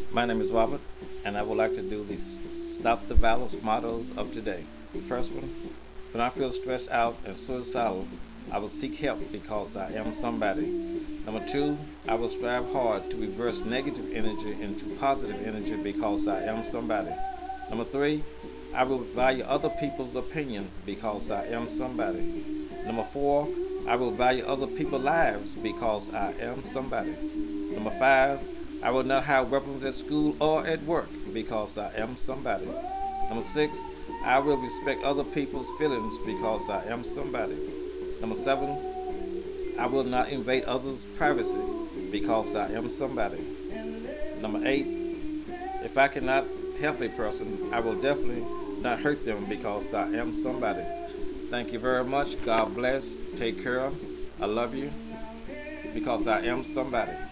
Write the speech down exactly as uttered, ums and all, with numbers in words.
My name is Robert, and I would like to do the Stop the Violence mottos of today. The first one, when I feel stressed out and suicidal, I will seek help because I am somebody. Number two, I will strive hard to reverse negative energy into positive energy because I am somebody. Number three, I will value other people's opinion because I am somebody. Number four, I will value other people's lives because I am somebody. Number five, I will not have weapons at school or at work because I am somebody. Number six, I will respect other people's feelings because I am somebody. Number seven, I will not invade others' privacy because I am somebody. Number eight, if I cannot help a person, I will definitely not hurt them because I am somebody. Thank you very much. God bless. Take care. I love you because I am somebody.